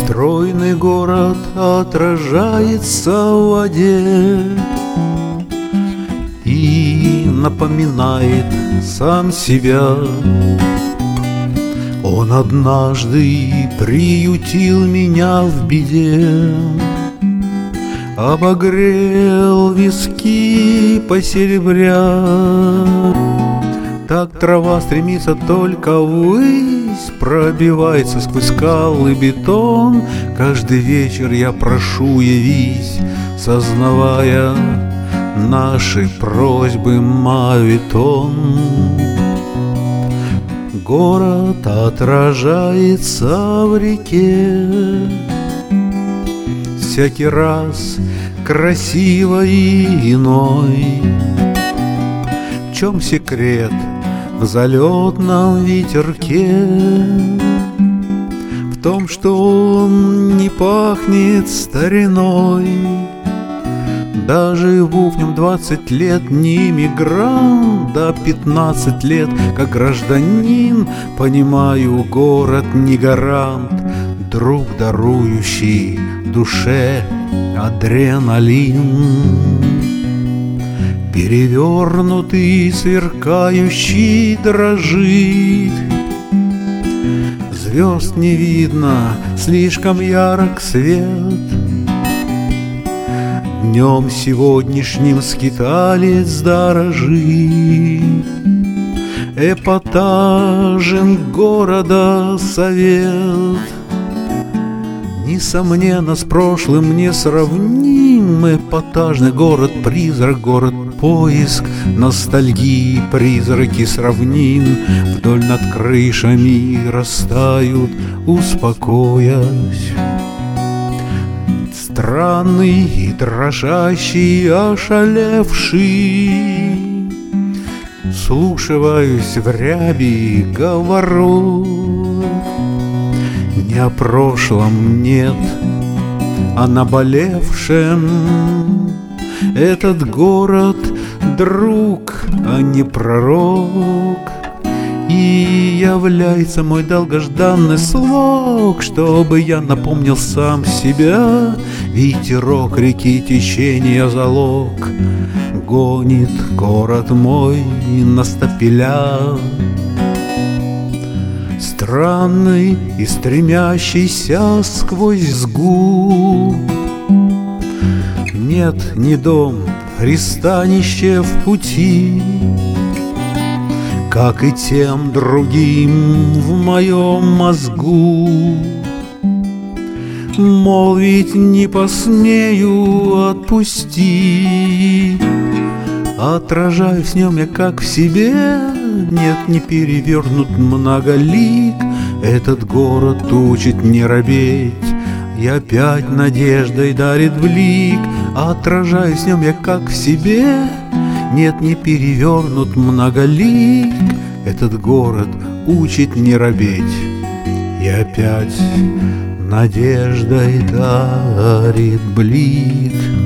Стройный город отражается в воде и напоминает сам себя. Он однажды приютил меня в беде, обогрел виски посеребря. Так трава стремится только ввысь, пробивается сквозь скалы бетон. Каждый вечер я прошу явись, сознавая наши просьбы мавитон. Город отражается в реке, всякий раз красивой и иной. В чем секрет в залетном ветерке? В том, что он не пахнет стариной. Даже живу в нем 20 лет, не мигрант, да 15 лет, как гражданин, понимаю, город не гарант, друг, дарующий душе адреналин. Перевернутый, сверкающий, дрожит, звезд не видно, слишком ярок свет. Днем сегодняшним скиталец дорожит, эпатажен города совет. Несомненно, с прошлым не сравним, эпатажный город-призрак, город-поиск, ностальгии, призраки сравнин вдоль над крышами растают, успокоясь. Странный и дрожащий, ошалевший, вслушиваюсь в ряби говоров. Не о прошлом нет, о наболевшем. Этот город — друг, а не пророк, и является мой долгожданный слог, чтобы я напомнил сам себя. Ветерок реки, течение залог, гонит город мой на стапеля. Странный и стремящийся сквозь сгул, нет, не дом, пристанище в пути, как и тем другим в моем мозгу. Молвить не посмею, отпусти, отражаюсь в нем я как в себе. Нет, не перевернут многолик, этот город учит не робеть, и опять надеждой дарит блик. Отражаюсь в нем я как в себе. Нет, не перевернут многолик, этот город учит не робеть, и опять надеждой дарит блик.